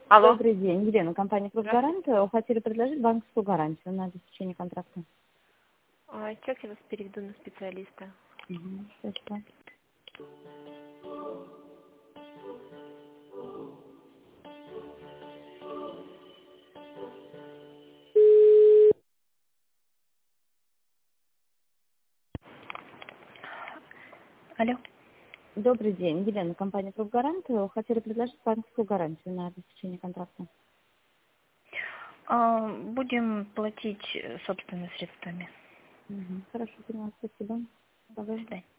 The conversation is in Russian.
Алло. Добрый день, Елена, компания Здравствуйте. «Профгарант». Хотели предложить банковскую гарантию на обеспечение контракта. Сейчас я вас переведу на специалиста. Спасибо. Алло. Добрый день, Елена, компания «Профгарант». Хотели предложить банковскую гарантию на обеспечение контракта. Будем платить собственными средствами. Хорошо, поняла, спасибо. До Давай. свидания.